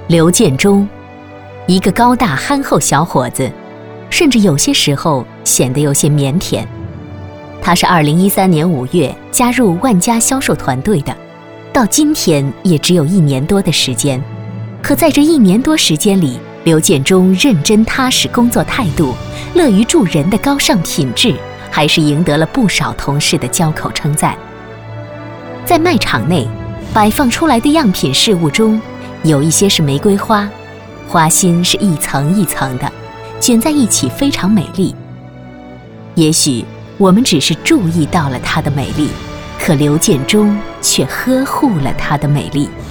刘建中，一个高大憨厚小伙子，甚至有些时候显得有些腼腆。他是2013年5月加入万家销售团队的，到今天也只有1年多的时间。可在这1年多时间里，刘建中认真踏实工作态度、乐于助人的高尚品质，还是赢得了不少同事的交口称赞。在卖场内摆放出来的样品饰物中，有一些是玫瑰花，花心是一层一层的，卷在一起非常美丽。也许我们只是注意到了它的美丽，可刘建中却呵护了它的美丽。